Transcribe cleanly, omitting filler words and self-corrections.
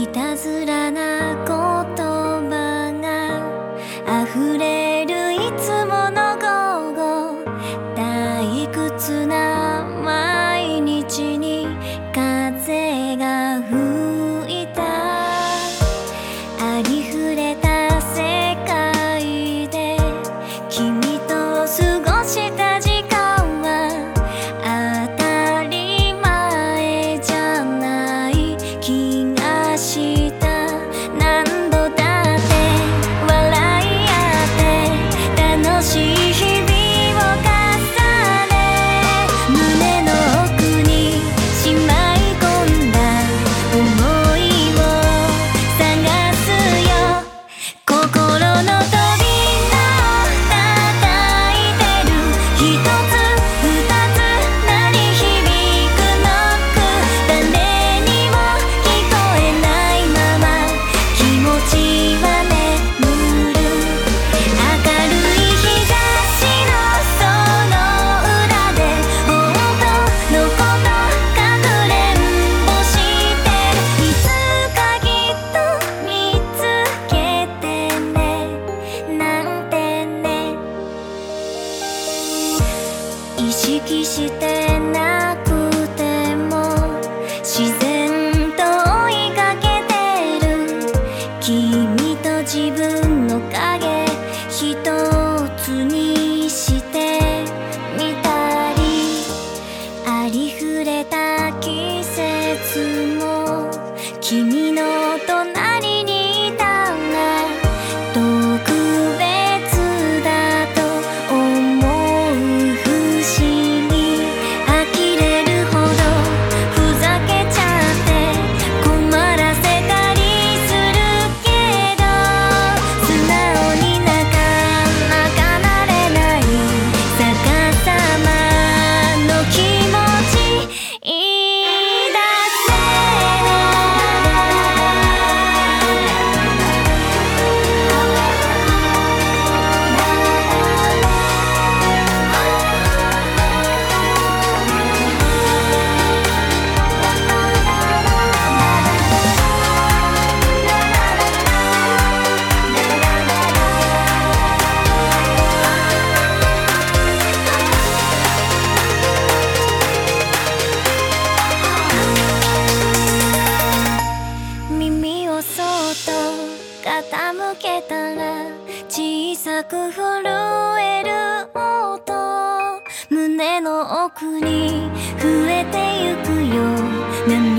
たずらな言葉が溢れるいつもの午後、退屈な毎日に風が吹いた。ありふれた世界で君と過ごした時間は当たり前じゃない気がした。何度だって笑い合って楽しい日々を重ね、胸の奥にしまい込んだ想いを探すよ。心の扉叩いてる一つ二つ鳴り響くノック、誰にも聞こえないまま気持ちは眠る。明るい日差しのその裏で本当のことかくれんぼしてる。いつかきっと見つけてねなんてね。意識してなくても自然と追いかけてる。君と自分の影一つにしてみたり、ありふれた季節も君の隣にいたが特別だと思う。不思議呆れるほどふざけちゃって困らせたりするけど、素直になれない逆さまの気持ち言い出せ耳をそっと傾けたら小さく震える音、胸の奥に増えてゆくよ。涙